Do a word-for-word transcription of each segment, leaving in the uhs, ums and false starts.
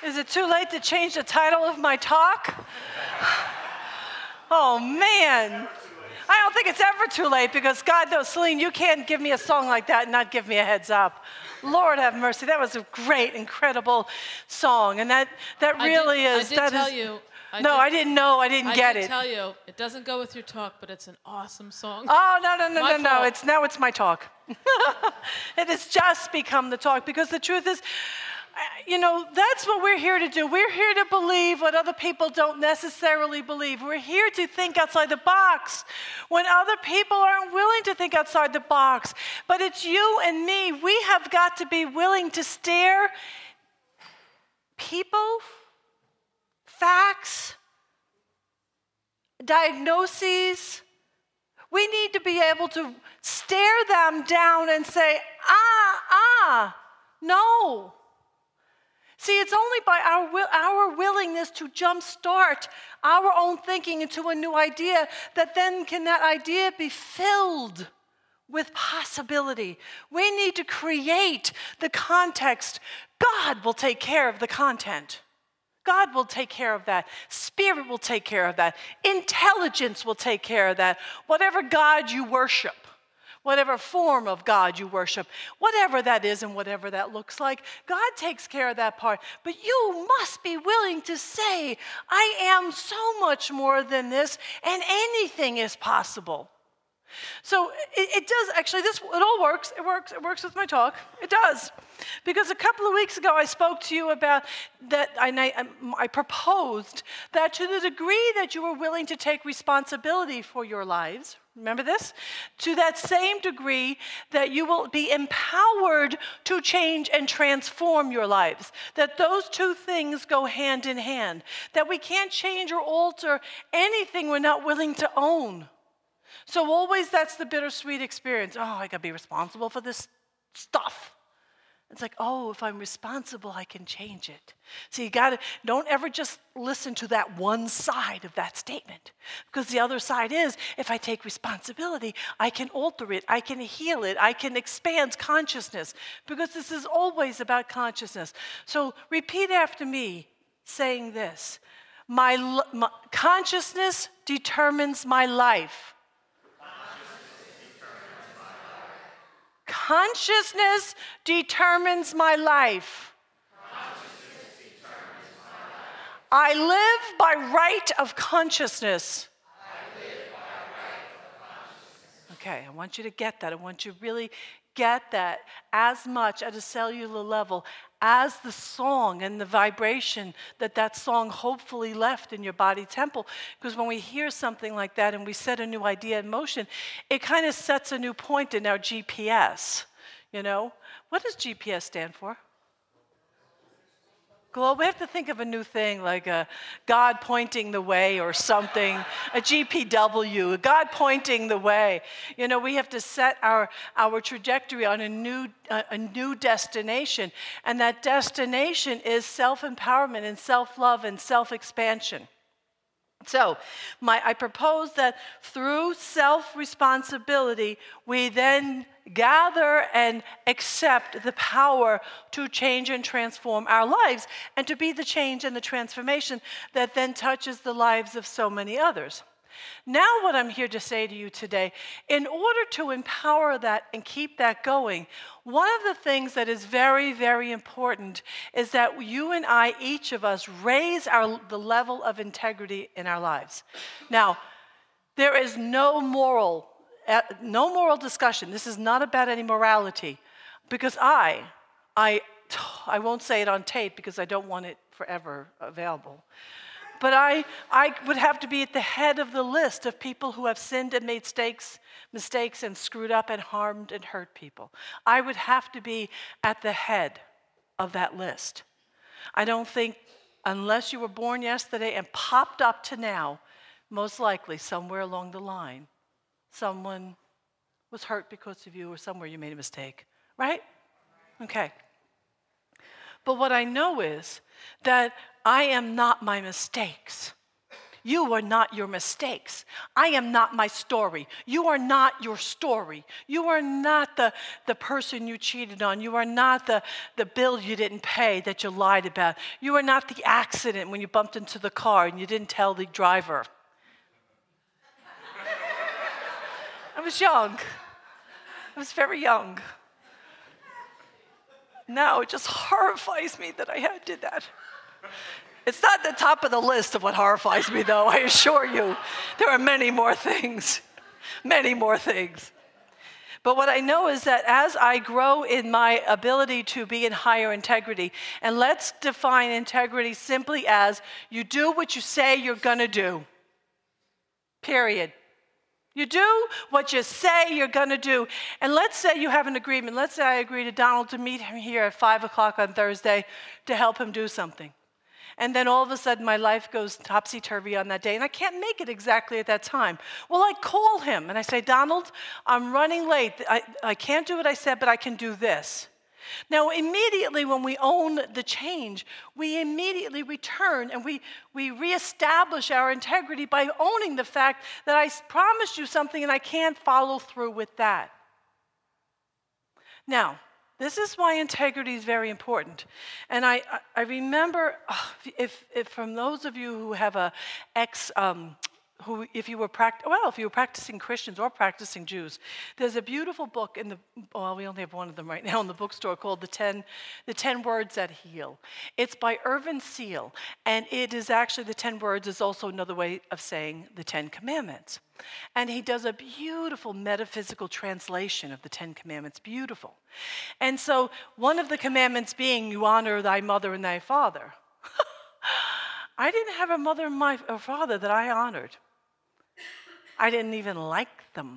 Is it too late to change the title of my talk? Oh, man. I don't think it's ever too late because God knows, Celine, you can't give me a song like that and not give me a heads up. Lord have mercy. That was a great, incredible song. And that, that really I did, is. I did that tell is, you. I no, did, I didn't know. I didn't I get did it. tell you, it doesn't go with your talk, but it's an awesome song. Oh, no, no, no, My no, no. fault. It's, now it's my talk. It has just become the talk because the truth is, you know, that's what we're here to do. We're here to believe what other people don't necessarily believe. We're here to think outside the box when other people aren't willing to think outside the box. But it's you and me. We have got to be willing to stare people, facts, diagnoses. We need to be able to stare them down and say, ah, ah, no. See, it's only by our will, our willingness to jumpstart our own thinking into a new idea that then can that idea be filled with possibility. We need to create the context. God will take care of the content. God will take care of that. Spirit will take care of that. Intelligence will take care of that. Whatever God you worship, whatever form of God you worship, whatever that is and whatever that looks like, God takes care of that part. But you must be willing to say, I am so much more than this, and anything is possible. So it, it does, actually, this, it all works. It works. It works with my talk. It does. Because a couple of weeks ago, I spoke to you about that, I, I proposed that to the degree that you were willing to take responsibility for your lives, remember this? To that same degree that you will be empowered to change and transform your lives. That those two things go hand in hand. That we can't change or alter anything we're not willing to own. So always that's the bittersweet experience. Oh, I got to be responsible for this stuff. It's like, oh, if I'm responsible, I can change it. So you got to, don't ever just listen to that one side of that statement. Because the other side is, if I take responsibility, I can alter it, I can heal it, I can expand consciousness. Because this is always about consciousness. So repeat after me, saying this. My, my consciousness determines my life. Consciousness determines my life. Consciousness determines my life. I live by right of consciousness. I live by right of consciousness. Okay, I want you to get that. I want you to really get that as much at a cellular level as the song and the vibration that that song hopefully left in your body temple. Because when we hear something like that and we set a new idea in motion, it kind of sets a new point in our G P S. You know, what does G P S stand for? Globe. We have to think of a new thing like a God pointing the way or something, a G P W, a God pointing the way. You know, we have to set our, our trajectory on a new, a, a new destination. And that destination is self-empowerment and self-love and self-expansion. So my, I propose that through self-responsibility, we then gather and accept the power to change and transform our lives and to be the change and the transformation that then touches the lives of so many others. Now what I'm here to say to you today, in order to empower that and keep that going, one of the things that is very, very important is that you and I, each of us, raise our, the level of integrity in our lives. Now, there is no moral, uh, no moral discussion. This is not about any morality, because I, I, I won't say it on tape because I don't want it forever available. But I, I would have to be at the head of the list of people who have sinned and made mistakes, mistakes and screwed up and harmed and hurt people. I would have to be at the head of that list. I don't think, unless you were born yesterday and popped up to now, most likely somewhere along the line, someone was hurt because of you or somewhere you made a mistake, right? Okay. But what I know is that I am not my mistakes. You are not your mistakes. I am not my story. You are not your story. You are not the, the person you cheated on. You are not the, the bill you didn't pay that you lied about. You are not the accident when you bumped into the car and you didn't tell the driver. I was young. I was very young. Now it just horrifies me that I had did that. It's not the top of the list of what horrifies me, though, I assure you. There are many more things, many more things. But what I know is that as I grow in my ability to be in higher integrity, and let's define integrity simply as you do what you say you're going to do, period. You do what you say you're going to do. And let's say you have an agreement. Let's say I agree to Donald to meet him here at five o'clock on Thursday to help him do something. And then all of a sudden my life goes topsy-turvy on that day, and I can't make it exactly at that time. Well, I call him, and I say, Donald, I'm running late. I, I can't do what I said, but I can do this. Now, immediately when we own the change, we immediately return and we, we reestablish our integrity by owning the fact that I promised you something and I can't follow through with that. Now, this is why integrity is very important. And I, I remember, oh, if, if from those of you who have a ex, um, who if you were pract- well, if you were practicing Christians or practicing Jews, there's a beautiful book in the, well, we only have one of them right now in the bookstore called The Ten, the Ten Words That Heal. It's by Irvin Seal, and it is actually, the Ten Words is also another way of saying the Ten Commandments. And he does a beautiful metaphysical translation of the Ten Commandments, beautiful. And so one of the commandments being, you honor thy mother and thy father. I didn't have a mother and my, or father that I honored. I didn't even like them.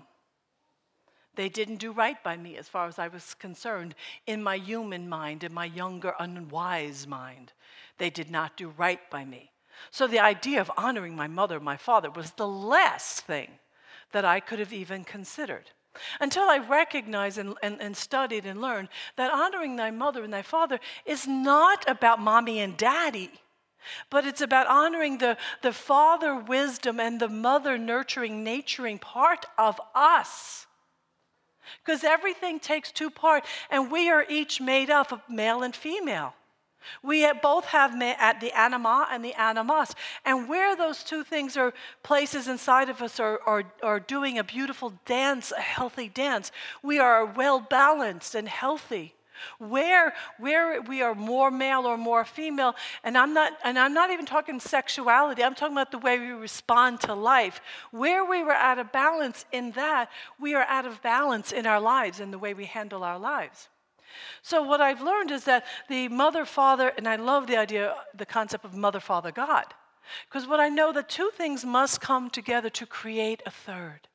They didn't do right by me as far as I was concerned. In my human mind, in my younger, unwise mind, they did not do right by me. So the idea of honoring my mother and my father was the last thing that I could have even considered. Until I recognized and, and, and studied and learned that honoring thy mother and thy father is not about mommy and daddy, but it's about honoring the, the father wisdom and the mother nurturing, naturing part of us. Because everything takes two parts, and we are each made up of male and female. We have, both have ma- at the anima and the animus. And where those two things are places inside of us are, are, are doing a beautiful dance, a healthy dance, we are well balanced and healthy. Where, where we are more male or more female, and I'm not, and I'm not even talking sexuality, I'm talking about the way we respond to life. Where we were out of balance in that, we are out of balance in our lives and the way we handle our lives. So what I've learned is that the mother, father, and I love the idea, the concept of mother, father, God. Because what I know that two things must come together to create a third.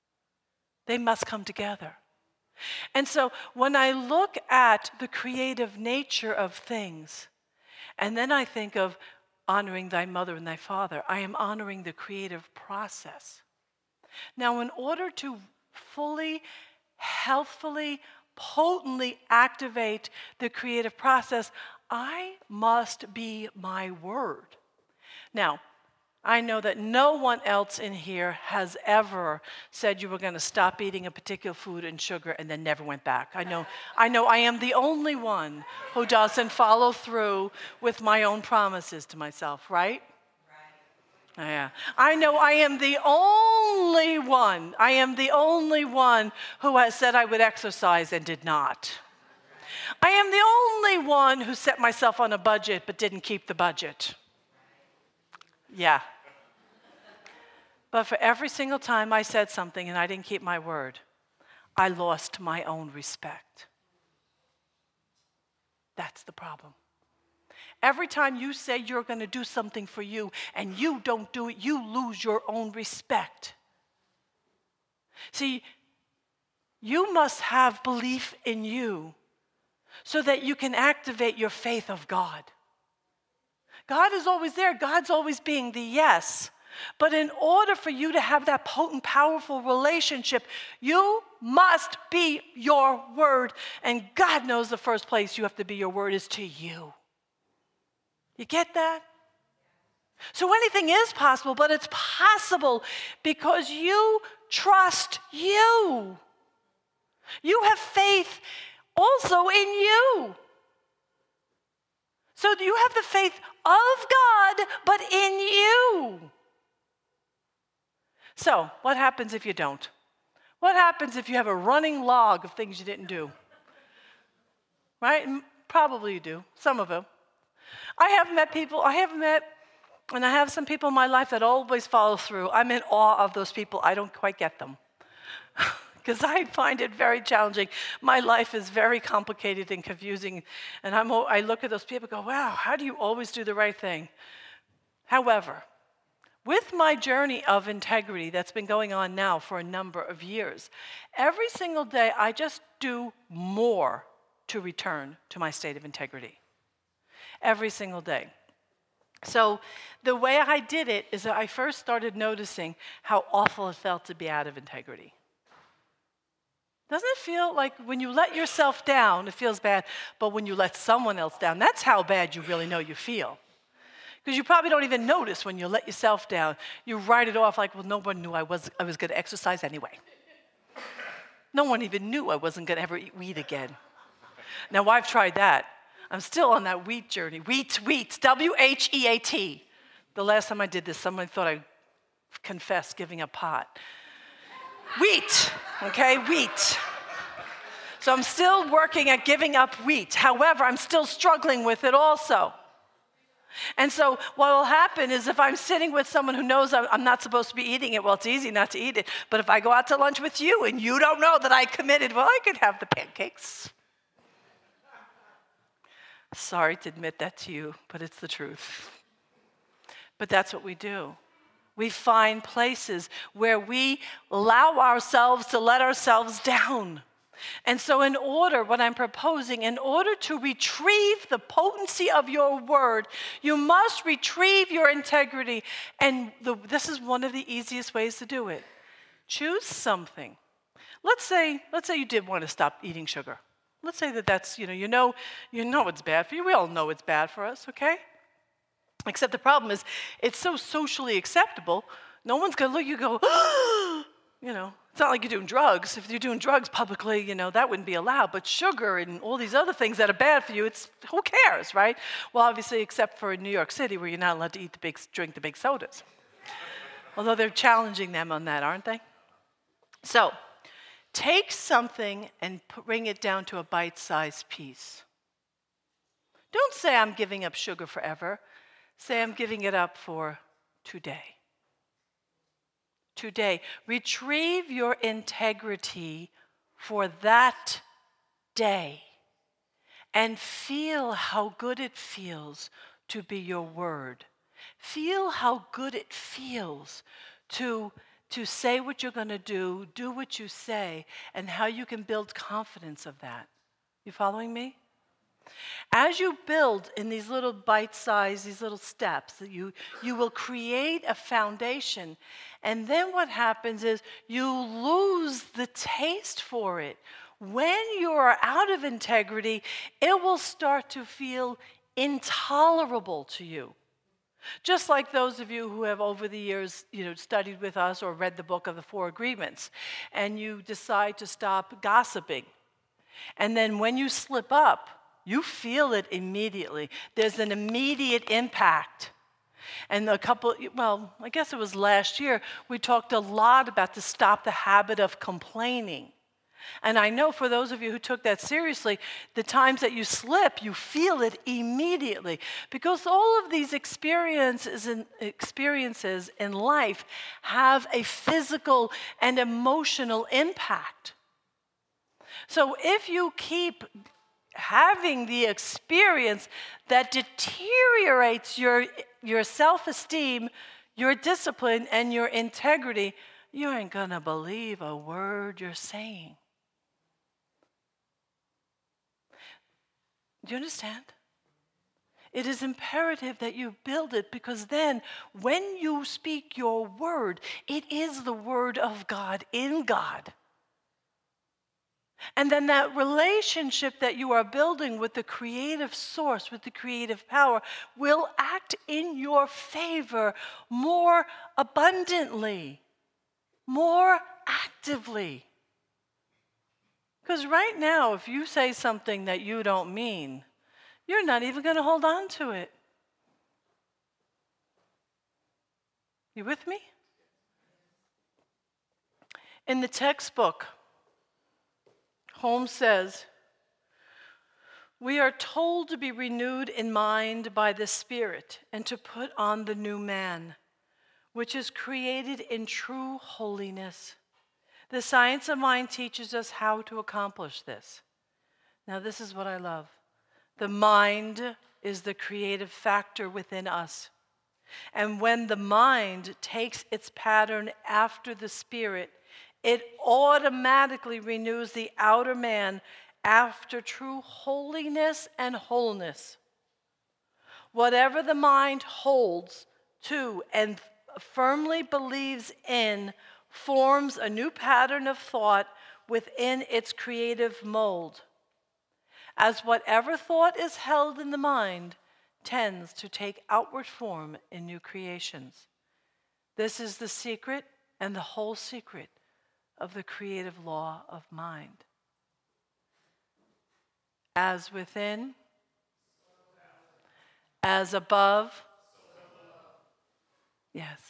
They must come together. And so when I look at the creative nature of things, and then I think of honoring thy mother and thy father, I am honoring the creative process. Now, in order to fully, healthfully, potently activate the creative process, I must be my word. Now, I know that no one else in here has ever said you were going to stop eating a particular food and sugar and then never went back. I know, I know I am the only one who doesn't follow through with my own promises to myself, right? Right. Yeah. I know I am the only one, I am the only one who has said I would exercise and did not. I am the only one who set myself on a budget but didn't keep the budget. Yeah. But for every single time I said something and I didn't keep my word, I lost my own respect. That's the problem. Every time you say you're going to do something for you and you don't do it, you lose your own respect. See, you must have belief in you so that you can activate your faith of God. God is always there. God's always being the yes. But in order for you to have that potent, powerful relationship, you must be your word. And God knows the first place you have to be your word is to you. You get that? So anything is possible, but it's possible because you trust you. You have faith also in you. So you have the faith of God, but in you. So what happens if you don't? What happens if you have a running log of things you didn't do? Right? Probably you do, some of them. I have met people, I have met, and I have some people in my life that always follow through. I'm in awe of those people. I don't quite get them. Because I find it very challenging. My life is very complicated and confusing. And I'm, I look at those people and go, wow, how do you always do the right thing? However, with my journey of integrity that's been going on now for a number of years, every single day I just do more to return to my state of integrity. Every single day. So the way I did it is that I first started noticing how awful it felt to be out of integrity. Doesn't it feel like when you let yourself down, it feels bad, but when you let someone else down, that's how bad you really know you feel. Because you probably don't even notice when you let yourself down. You write it off like, well, no one knew I was, I was going to exercise anyway. No one even knew I wasn't going to ever eat wheat again. Now, I've tried that. I'm still on that wheat journey. Wheat, wheat, W H E A T. The last time I did this, someone thought I confessed giving up pot. Wheat, okay, wheat. So I'm still working at giving up wheat. However, I'm still struggling with it also. And so what will happen is if I'm sitting with someone who knows I'm not supposed to be eating it, well, it's easy not to eat it. But if I go out to lunch with you and you don't know that I committed, well, I could have the pancakes. Sorry to admit that to you, but it's the truth. But that's what we do. We find places where we allow ourselves to let ourselves down. And so in order, what I'm proposing, in order to retrieve the potency of your word, you must retrieve your integrity. And the, this is one of the easiest ways to do it. Choose something. Let's say, let's say you did want to stop eating sugar. Let's say that that's, you know, you know, you know it's bad for you. We all know it's bad for us, okay? Except the problem is, it's so socially acceptable, no one's going to look at you and go, oh! You know, it's not like you're doing drugs. If you're doing drugs publicly, you know, that wouldn't be allowed. But sugar and all these other things that are bad for you, it's, who cares, right? Well, obviously, except for in New York City, where you're not allowed to eat the big, drink the big sodas. Although they're challenging them on that, aren't they? So, take something and bring it down to a bite-sized piece. Don't say, I'm giving up sugar forever. Say, I'm giving it up for today. Today. Retrieve your integrity for that day. And feel how good it feels to be your word. Feel how good it feels to, to say what you're going to do, do what you say, and how you can build confidence of that. You following me? As you build in these little bite-sized, these little steps, that you, you will create a foundation. And then what happens is you lose the taste for it. When you are out of integrity, it will start to feel intolerable to you. Just like those of you who have over the years, you know, studied with us or read the book of the Four Agreements, and you decide to stop gossiping. And then when you slip up, you feel it immediately. There's an immediate impact. And a couple, well, I guess it was last year, we talked a lot about to stop the habit of complaining. And I know for those of you who took that seriously, the times that you slip, you feel it immediately. Because all of these experiences in, experiences in life have a physical and emotional impact. So if you keep having the experience that deteriorates your, your self-esteem, your discipline, and your integrity, you ain't gonna believe a word you're saying. Do you understand? It is imperative that you build it, because then when you speak your word, it is the word of God in God. And then that relationship that you are building with the creative source, with the creative power, will act in your favor more abundantly, more actively. Because right now, if you say something that you don't mean, you're not even going to hold on to it. You with me? In the textbook, Holmes says, we are told to be renewed in mind by the Spirit and to put on the new man, which is created in true holiness. The science of mind teaches us how to accomplish this. Now, this is what I love. The mind is the creative factor within us. And when the mind takes its pattern after the Spirit, it automatically renews the outer man after true holiness and wholeness. Whatever the mind holds to and firmly believes in forms a new pattern of thought within its creative mold. As whatever thought is held in the mind tends to take outward form in new creations. This is the secret and the whole secret of the creative law of mind. As within, as above. Yes.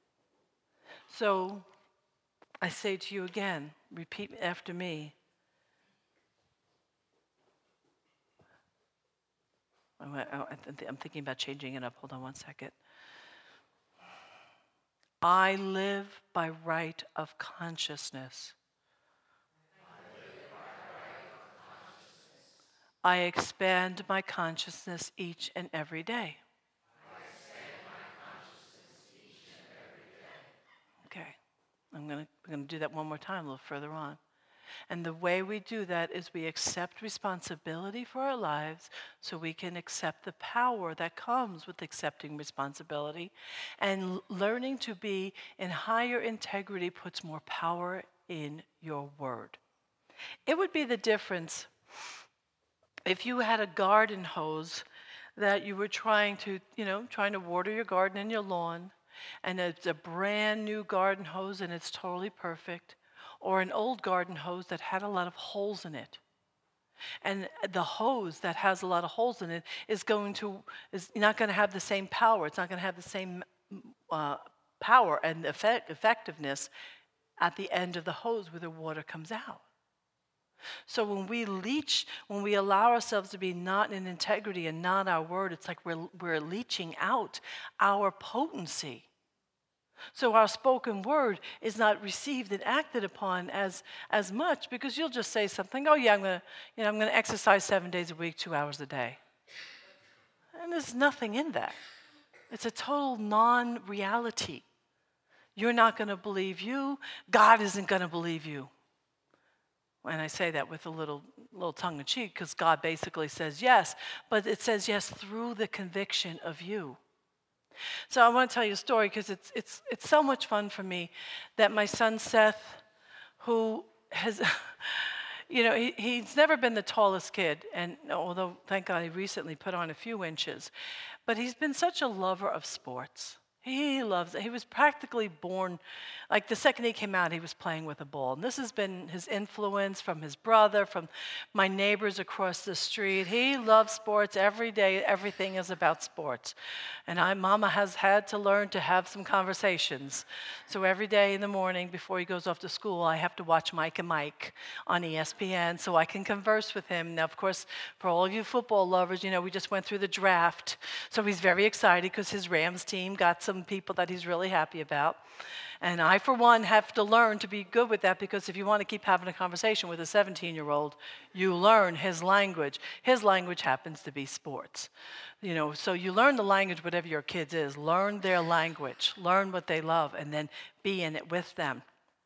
So I say to you again, repeat after me. I'm thinking about changing it up. Hold on one second. I live by right of consciousness. I expand my consciousness each and every day. Okay, I'm going to I'm going to do that one more time a little further on. And the way we do that is we accept responsibility for our lives so we can accept the power that comes with accepting responsibility. And learning to be in higher integrity puts more power in your word. It would be the difference if you had a garden hose that you were trying to, you know, trying to water your garden and your lawn, and it's a brand new garden hose and it's totally perfect, or an old garden hose that had a lot of holes in it. And the hose that has a lot of holes in it is going to is not going to have the same power. It's not going to have the same uh, power and effect, effectiveness at the end of the hose where the water comes out. So when we leach, when we allow ourselves to be not in integrity and not our word, it's like we're we're leaching out our potency. So our spoken word is not received and acted upon as, as much, because you'll just say something, oh yeah, I'm gonna, you know, I'm gonna exercise seven days a week, two hours a day. And there's nothing in that. It's a total non-reality. You're not gonna believe you, God isn't gonna believe you. And I say that with a little little tongue in cheek, because God basically says yes, but it says yes through the conviction of you. So I want to tell you a story because it's it's it's so much fun for me that my son Seth, who has, you know, he, he's never been the tallest kid, and although thank God he recently put on a few inches, but he's been such a lover of sports. He loves it. He was practically born, like the second he came out, he was playing with a ball. And this has been his influence from his brother, from my neighbors across the street. He loves sports every day. Everything is about sports. And I, Mama has had to learn to have some conversations. So every day in the morning before he goes off to school, I have to watch Mike and Mike on E S P N so I can converse with him. Now, of course, for all of you football lovers, you know, we just went through the draft. So he's very excited because his Rams team got some people that he's really happy about. And I, for one, have to learn to be good with that, because if you want to keep having a conversation with a seventeen-year-old, you learn his language. His language happens to be sports. You know, so you learn the language, whatever your kids is. Learn their language. Learn what they love, and then be in it with them.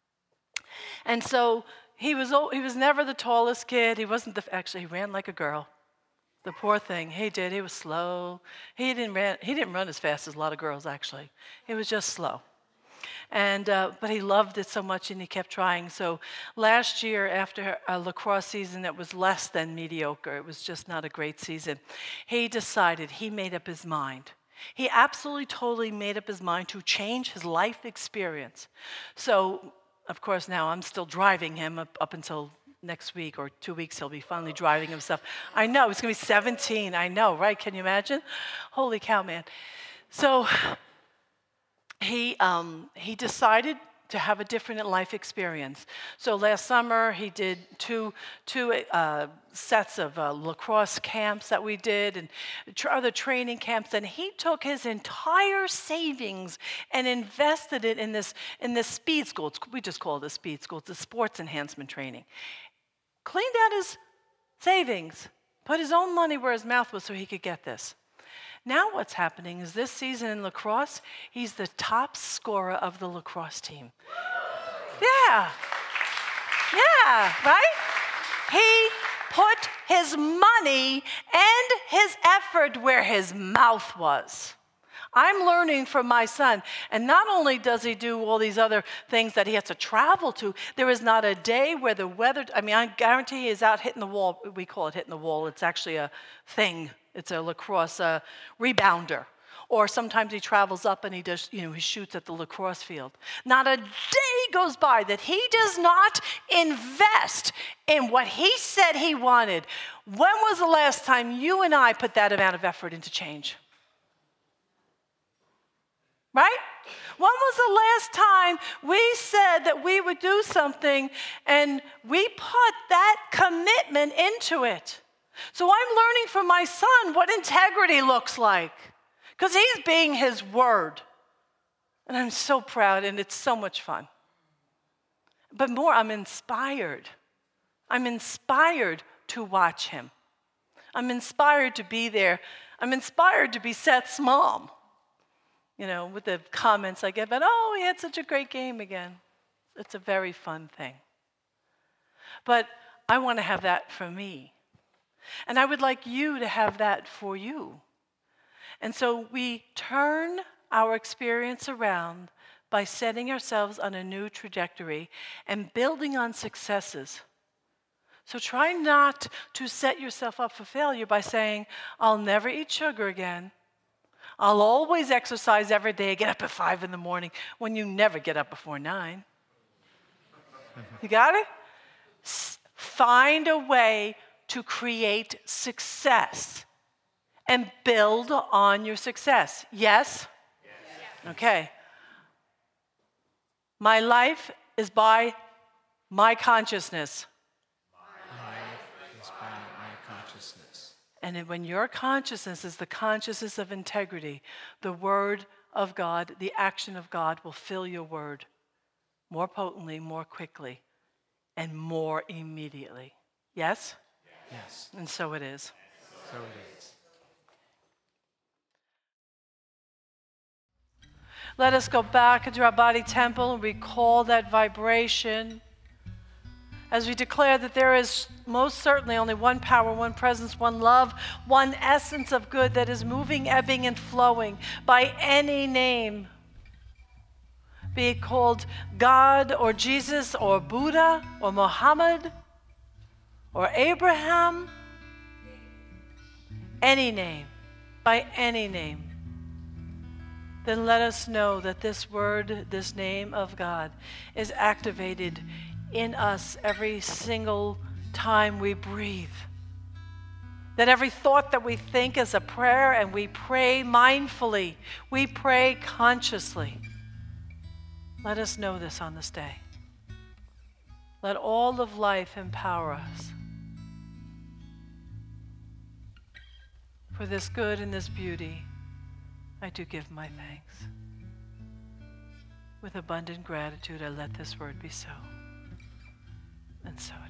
And so he was he was never the tallest kid. He wasn't the, actually, he ran like a girl. The poor thing, he did. He was slow. He didn't ran. He didn't run as fast as a lot of girls, actually. He was just slow. And uh, but he loved it so much, and he kept trying. So last year, after a lacrosse season that was less than mediocre, it was just not a great season, he decided, he made up his mind. He absolutely, totally made up his mind to change his life experience. So, of course, now I'm still driving him up, up until next week or two weeks. He'll be finally driving himself. I know, he's going to be seventeen. I know, right? Can you imagine? Holy cow, man. So he um, he decided to have a different life experience. So last summer, he did two two uh, sets of uh, lacrosse camps that we did and tr- other training camps, and he took his entire savings and invested it in this in this speed school. It's, we just call it a speed school. It's a sports enhancement training. Cleaned out his savings, put his own money where his mouth was so he could get this. Now what's happening is this season in lacrosse, he's the top scorer of the lacrosse team. Yeah. Yeah, right? He put his money and his effort where his mouth was. I'm learning from my son. And not only does he do all these other things that he has to travel to, there is not a day where the weather, I mean, I guarantee he is out hitting the wall. We call it hitting the wall. It's actually a thing. It's a lacrosse uh, rebounder. Or sometimes he travels up and he does, you know, he shoots at the lacrosse field. Not a day goes by that he does not invest in what he said he wanted. When was the last time you and I put that amount of effort into change? Right? When was the last time we said that we would do something and we put that commitment into it? So I'm learning from my son what integrity looks like because he's being his word. And I'm so proud, and it's so much fun. But more, I'm inspired. I'm inspired to watch him. I'm inspired to be there. I'm inspired to be Seth's mom. You know, with the comments I get about, oh, he had such a great game again. It's a very fun thing. But I want to have that for me. And I would like you to have that for you. And so we turn our experience around by setting ourselves on a new trajectory and building on successes. So try not to set yourself up for failure by saying, I'll never eat sugar again. I'll always exercise every day, get up at five in the morning, when you never get up before nine. You got it? S- find a way to create success and build on your success. Yes? Yes? Okay. My life is by my consciousness. My life is by my consciousness. And when your consciousness is the consciousness of integrity, the word of God, the action of God will fill your word more potently, more quickly, and more immediately. Yes? Yes. And so it is. So it is. Let us go back into our body temple and recall that vibration as we declare that there is most certainly only one power, one presence, one love, one essence of good that is moving, ebbing, and flowing by any name. Be it called God or Jesus or Buddha or Muhammad or Abraham, any name, by any name. Then let us know that this word, this name of God, is activated in us every single time we breathe. That every thought that we think is a prayer, and we pray mindfully, we pray consciously. Let us know this on this day. Let all of life empower us for this good and this beauty. I do give my thanks. With abundant gratitude, I let this word be so. And so it is.